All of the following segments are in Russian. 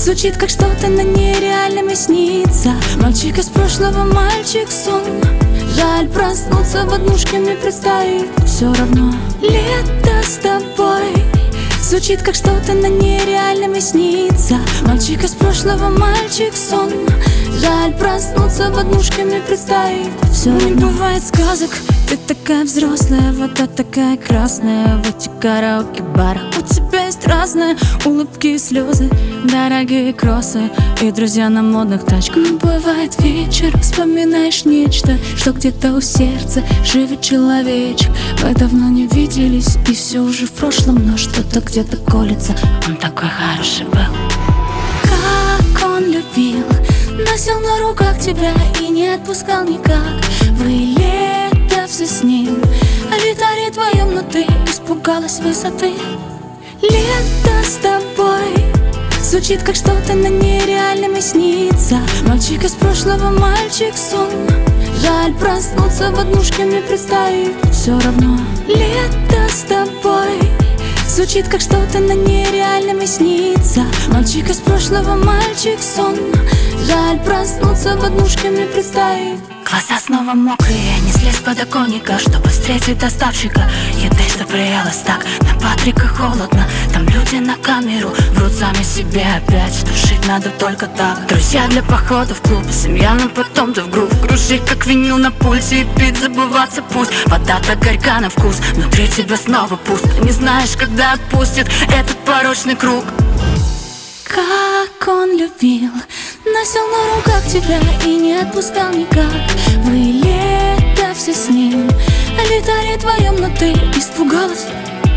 Звучит как что-то на нереальном и снится. Мальчик из прошлого, мальчик сон. Жаль проснуться в однушке мне представить. Все равно лето с тобой. Звучит как что-то на нереальном и снится. Мальчик из прошлого, мальчик сон. Жаль проснуться в однушке мне представить. Все не бывает сказок. Ты такая взрослая, вода такая красная. В этих караоке-барах у тебя есть разные улыбки и слезы, дорогие кроссы и друзья на модных тачках. Не бывает вечер, вспоминаешь нечто, что где-то у сердца живет человечек. Мы давно не виделись, и все уже в прошлом, но что-то где-то колется. Он такой хороший был. Как он любил, носил на руках тебя и не отпускал никак. Вы лето все с ним, а витаре твоем, но ты испугалась высоты. Лето с тобой. Звучит как что-то на нереальном и снится. Мальчик из прошлого, мальчик сон. Жаль проснуться в однушке мне представить. Все равно лето с тобой. Звучит как что-то на нереальном и снится. Мальчик из прошлого, мальчик сон. Жаль проснуться в однушке мне представить. Глаза снова мокрые, несли с подоконника, чтобы встретить доставщика еды, что приелось так. На Патрика холодно, там люди на камеру врут сами себе опять, что жить надо только так. Друзья для похода в клуб, семья, но потом ты в грув. Кружить как винил на пульсе и пить забываться пусть. Вода так горька на вкус, внутри тебя снова пусто. Не знаешь, когда отпустит этот порочный круг. Как он любил, носил на руках тебя и не отпускал никак. Вы лето все с ним, а витаре твоем, но ты испугалась.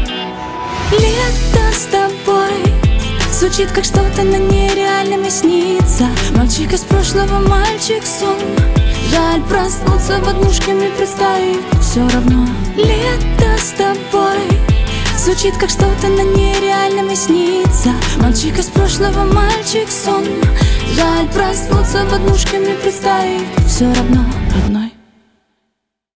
Лето с тобой. Звучит как что-то на нереальном и снится. Мальчик из прошлого, мальчик сон. Жаль проснуться в однушке мне представить. Все равно лето с тобой. Звучит как что-то на нереальном и снится. Мальчик из прошлого, мальчик сон. Жаль проснуться в однушке мне представить. Все равно родной.